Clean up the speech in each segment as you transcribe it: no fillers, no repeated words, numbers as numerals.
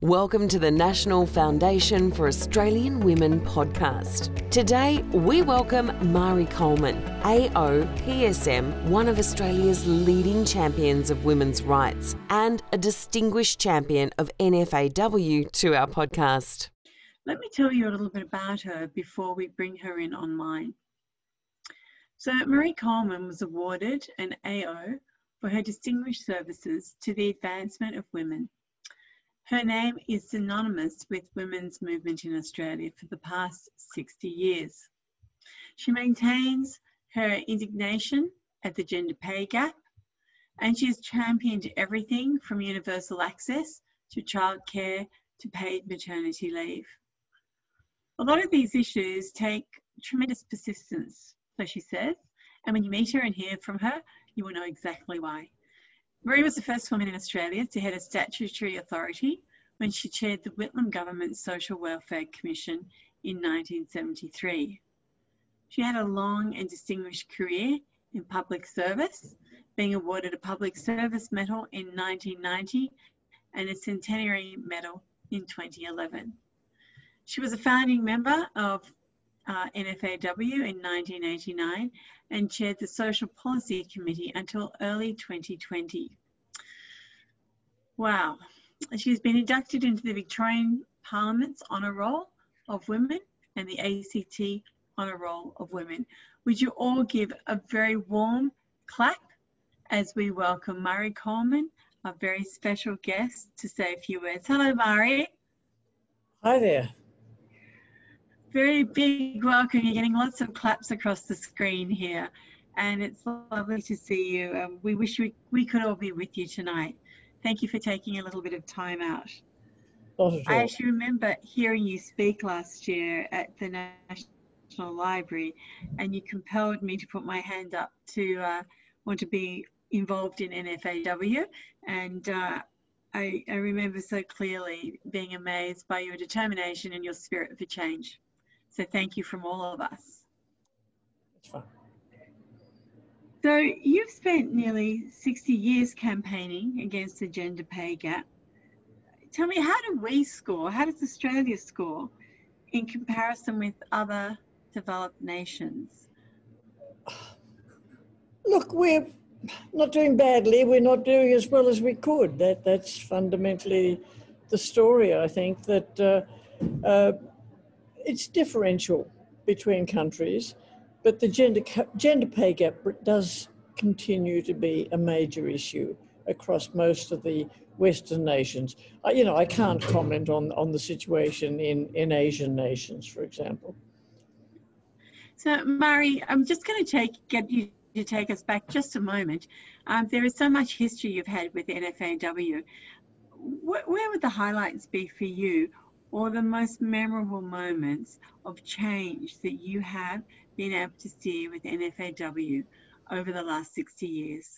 Welcome to the National Foundation for Australian Women podcast. Today, we welcome Marie Coleman, AOPSM, one of Australia's leading champions of women's rights and a distinguished champion of NFAW, to our podcast. Let me tell you a little bit about her before we bring her in online. So Marie Coleman was awarded an AO for her distinguished services to the advancement of women. Her name is synonymous with women's movement in Australia for the past 60 years. She maintains her indignation at the gender pay gap, and she has championed everything from universal access to childcare to paid maternity leave. A lot of these issues take tremendous persistence, so she says, and when you meet her and hear from her, you will know exactly why. Marie was the first woman in Australia to head a statutory authority when she chaired the Whitlam Government's Social Welfare Commission in 1973. She had a long and distinguished career in public service, being awarded a Public Service Medal in 1990 and a Centenary Medal in 2011. She was a founding member of NFAW in 1989 and chaired the Social Policy Committee until early 2020. Wow. She's been inducted into the Victorian Parliament's Honour Roll of Women and the ACT Honour Roll of Women. Would you all give a very warm clap as we welcome Marie Coleman, our very special guest, to say a few words. Hello, Marie. Hi there. Very big welcome. You're getting lots of claps across the screen here, and it's lovely to see you. We wish we could all be with you tonight. Thank you for taking a little bit of time out. Not at all. I actually remember hearing you speak last year at the National Library, and you compelled me to put my hand up to want to be involved in NFAW, and I remember so clearly being amazed by your determination and your spirit for change. So thank you from all of us. That's fine. So you've spent nearly 60 years campaigning against the gender pay gap. Tell me, how do we score? How does Australia score in comparison with other developed nations? Look, we're not doing badly. We're not doing as well as we could. That's fundamentally the story, I think, that it's differential between countries, but the gender pay gap does continue to be a major issue across most of the Western nations. I can't comment on the situation in Asian nations, for example. So, Marie, I'm just going to get you to take us back just a moment. There is so much history you've had with NFAW. Where would the highlights be for you, or the most memorable moments of change that you have been able to see with NFAW over the last 60 years?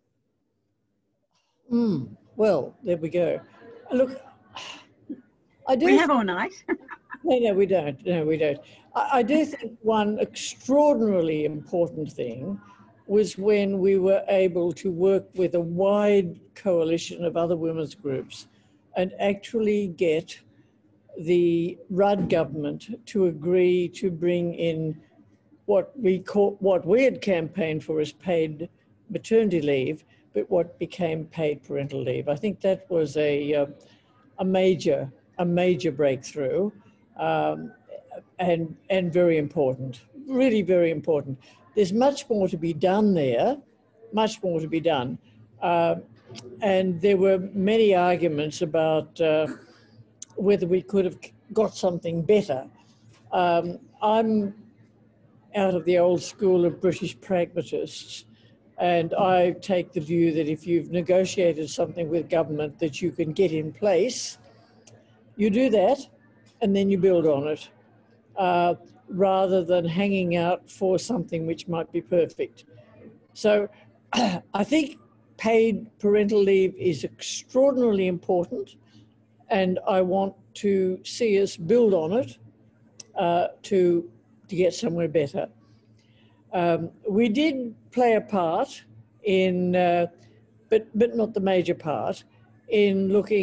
Well, there we go. Look, I do. We have all night. No, we don't. No, we don't. I do think one extraordinarily important thing was when we were able to work with a wide coalition of other women's groups and actually get the Rudd government to agree to bring in what we had campaigned for as paid maternity leave, but what became paid parental leave. I think that was a major breakthrough, and very important, really very important. There's much more to be done there, much more to be done, and there were many arguments about whether we could have got something better. I'm out of the old school of British pragmatists, and I take the view that if you've negotiated something with government that you can get in place, you do that and then you build on it, rather than hanging out for something which might be perfect. So I think paid parental leave is extraordinarily important, and I want to see us build on it to get somewhere better. We did play a part in, but not the major part, in looking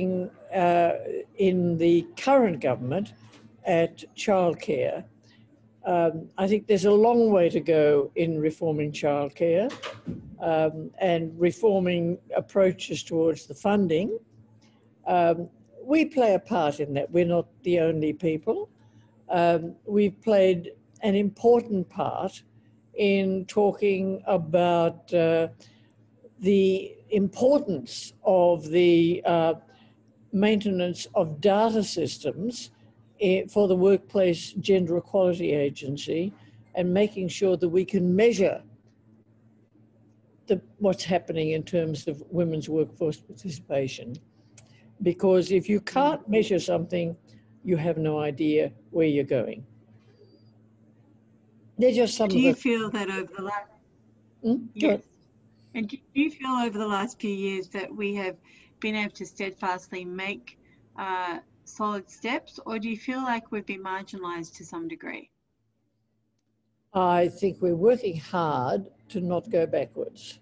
in the current government at childcare. I think there's a long way to go in reforming childcare and reforming approaches towards the funding. We play a part in that. We're not the only people. We've played an important part in talking about the importance of the maintenance of data systems for the Workplace Gender Equality Agency, and making sure that we can measure what's happening in terms of women's workforce participation. Because if you can't measure something, you have no idea where you're going. They're just some Do you feel that over the last... Yes. And do you feel over the last few years that we have been able to steadfastly make solid steps, or do you feel like we've been marginalised to some degree? I think we're working hard to not go backwards.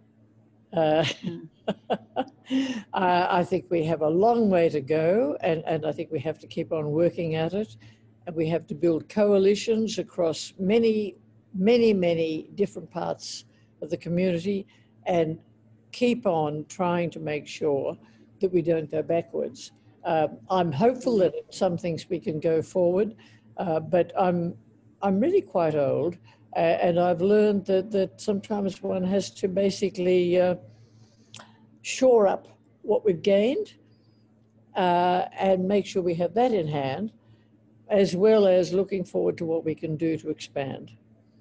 I think we have a long way to go, and I think we have to keep on working at it. And we have to build coalitions across many, many, many different parts of the community and keep on trying to make sure that we don't go backwards. I'm hopeful that in some things we can go forward, but I'm really quite old, and I've learned that sometimes one has to basically shore up what we've gained and make sure we have that in hand, as well as looking forward to what we can do to expand.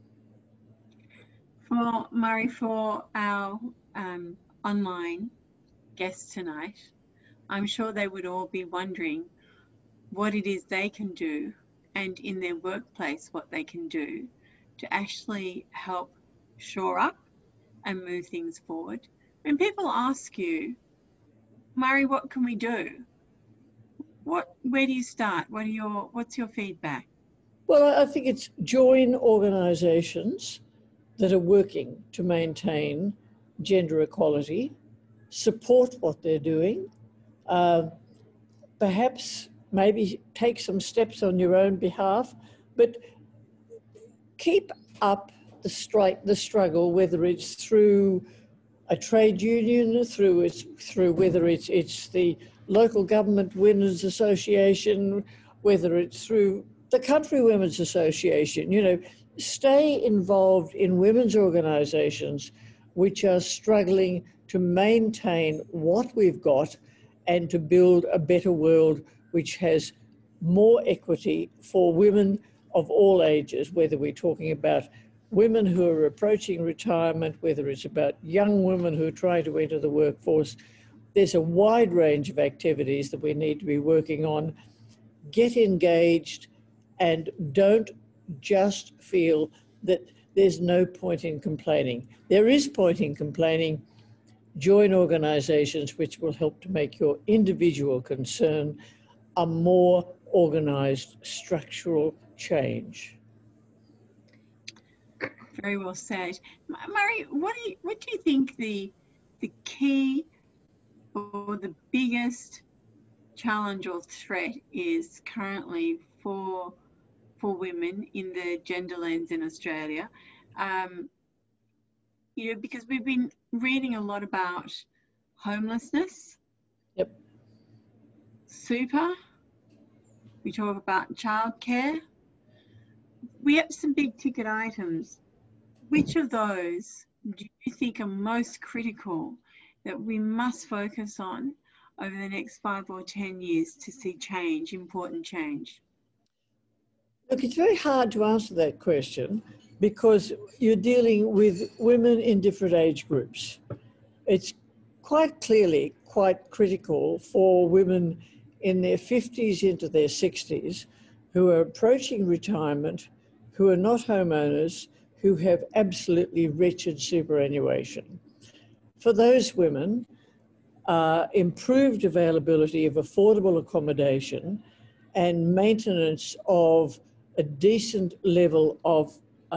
For Murray, for our online guests tonight, I'm sure they would all be wondering what it is they can do, and in their workplace what they can do to actually help shore up and move things forward. When people ask you, Murray, what can we do? Where do you start? What's your feedback? Well, I think it's join organisations that are working to maintain gender equality, support what they're doing, perhaps maybe take some steps on your own behalf, but keep up the struggle, whether it's through a trade union, through whether it's the local government women's association, whether it's through the country women's association. You know, stay involved in women's organisations which are struggling to maintain what we've got and to build a better world which has more equity for women of all ages, whether we're talking about women who are approaching retirement, whether it's about young women who are trying to enter the workforce. There's a wide range of activities that we need to be working on. Get engaged and don't just feel that there's no point in complaining. There is point in complaining. Join organisations which will help to make your individual concern a more organised structural change. Very well said. Murray, what do you think the key or the biggest challenge or threat is currently for women in the gender lens in Australia? You know, because we've been reading a lot about homelessness. Yep. Super. We talk about childcare. We have some big ticket items. Which of those do you think are most critical that we must focus on over the next 5 or 10 years to see change, important change? Look, it's very hard to answer that question because you're dealing with women in different age groups. It's quite clearly quite critical for women in their 50s into their 60s who are approaching retirement, who are not homeowners, who have absolutely wretched superannuation. For those women, improved availability of affordable accommodation and maintenance of a decent level of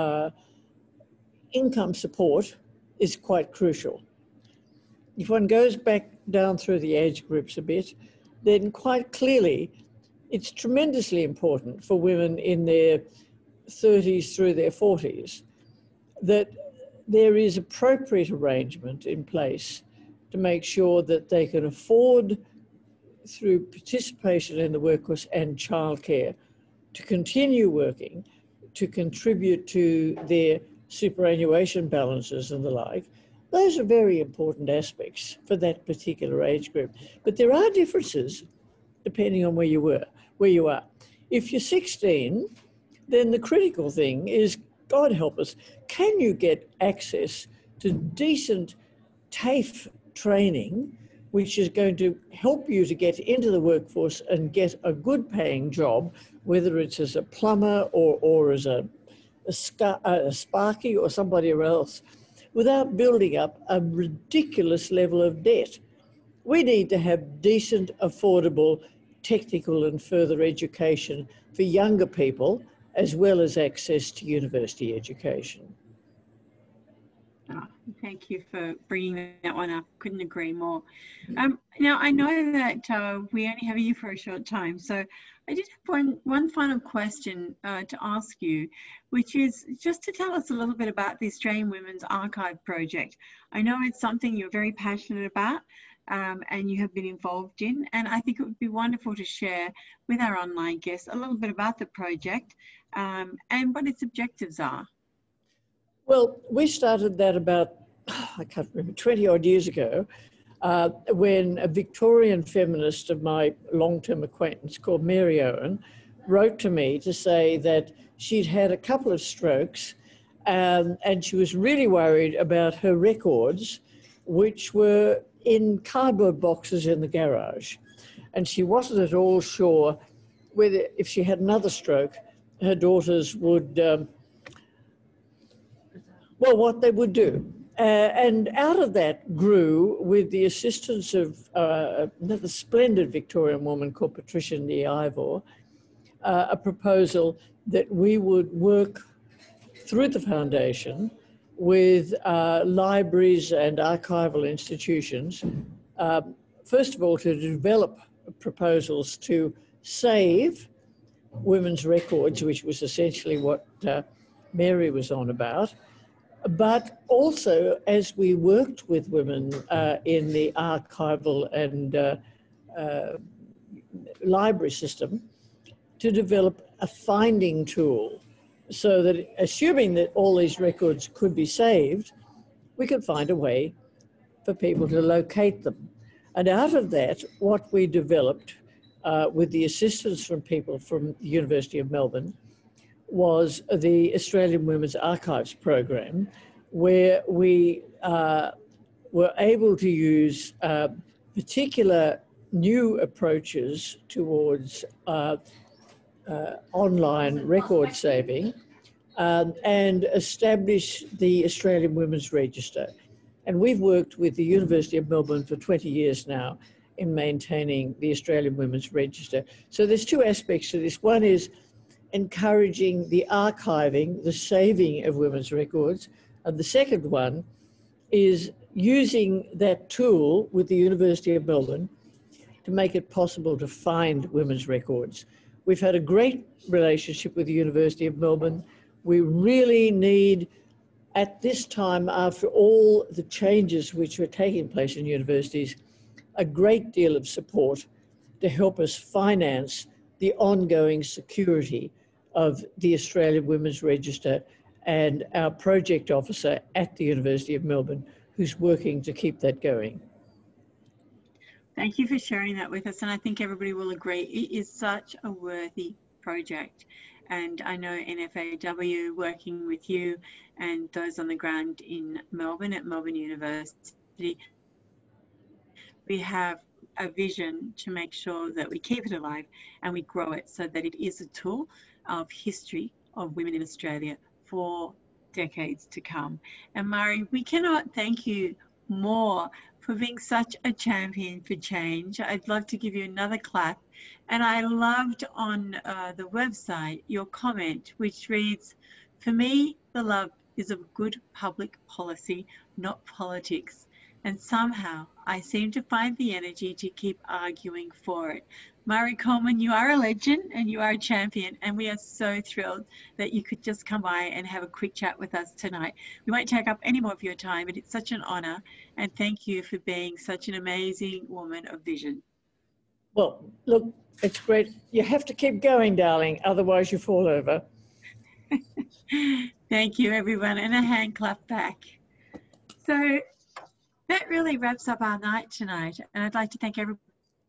income support is quite crucial. If one goes back down through the age groups a bit, then quite clearly it's tremendously important for women in their 30s through their 40s that there is appropriate arrangement in place to make sure that they can afford, through participation in the workforce and childcare, to continue working, to contribute to their superannuation balances and the like. Those are very important aspects for that particular age group. But there are differences depending on where you are. If you're 16, then the critical thing is, God help us, can you get access to decent TAFE training, which is going to help you to get into the workforce and get a good paying job, whether it's as a plumber or as a sparky or somebody else, without building up a ridiculous level of debt. We need to have decent, affordable, technical and further education for younger people, as well as access to university education. Oh, thank you for bringing that one up. Couldn't agree more. Now, I know that we only have you for a short time, so I just have one final question to ask you, which is just to tell us a little bit about the Australian Women's Archive Project. I know it's something you're very passionate about and you have been involved in, and I think it would be wonderful to share with our online guests a little bit about the project and what its objectives are. Well, we started that about, I can't remember, 20 odd years ago, when a Victorian feminist of my long-term acquaintance called Mary Owen wrote to me to say that she'd had a couple of strokes and she was really worried about her records, which were in cardboard boxes in the garage. And she wasn't at all sure whether, if she had another stroke, her daughters would, what they would do. And out of that grew, with the assistance of another splendid Victorian woman called Patricia Nee Ivor, a proposal that we would work through the foundation with libraries and archival institutions, first of all, to develop proposals to save women's records, which was essentially what Mary was on about, but also, as we worked with women in the archival and library system, to develop a finding tool so that, assuming that all these records could be saved, we could find a way for people to locate them. And out of that, what we developed with the assistance from people from the University of Melbourne was the Australian Women's Archives program, where we were able to use particular new approaches towards online record saving and establish the Australian Women's Register. And we've worked with the University of Melbourne for 20 years now in maintaining the Australian Women's Register. So there's two aspects to this. One is encouraging the archiving, the saving of women's records. And the second one is using that tool with the University of Melbourne to make it possible to find women's records. We've had a great relationship with the University of Melbourne. We really need, at this time, after all the changes which are taking place in universities, a great deal of support to help us finance the ongoing security of the Australian Women's Register and our project officer at the University of Melbourne, who's working to keep that going. Thank you for sharing that with us, and I think everybody will agree it is such a worthy project. And I know NFAW, working with you and those on the ground in Melbourne at Melbourne University, we have a vision to make sure that we keep it alive and we grow it so that it is a tool of history of women in Australia for decades to come. And Mari, we cannot thank you more for being such a champion for change. I'd love to give you another clap. And I loved on the website your comment, which reads, "For me, the love is of good public policy, not politics. and somehow I seem to find the energy to keep arguing for it. Marie Coleman, you are a legend and you are a champion, and we are so thrilled that you could just come by and have a quick chat with us tonight. We won't take up any more of your time, but it's such an honour, and thank you for being such an amazing woman of vision. Well, look, it's great. You have to keep going, darling, otherwise you fall over. Thank you, everyone, and a hand clap back. So that really wraps up our night tonight, and I'd like to thank everybody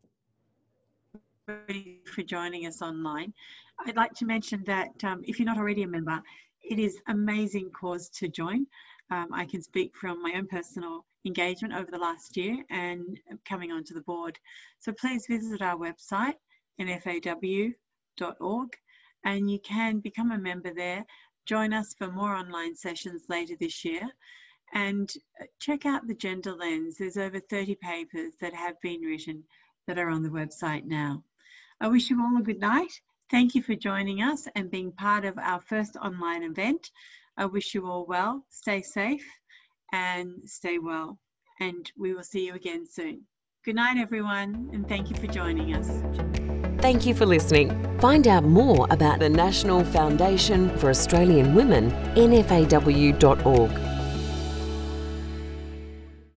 for joining us online. I'd like to mention that if you're not already a member, it is an amazing cause to join. I can speak from my own personal engagement over the last year and coming onto the board. So please visit our website, nfaw.org, and you can become a member there. Join us for more online sessions later this year, and check out the Gender Lens. There's over 30 papers that have been written that are on the website now. I wish you all a good night. Thank you for joining us and being part of our first online event. I wish you all well, stay safe and stay well, and we will see you again soon. Good night, everyone, and thank you for joining us. Thank you for listening. Find out more about the National Foundation for Australian Women, nfaw.org.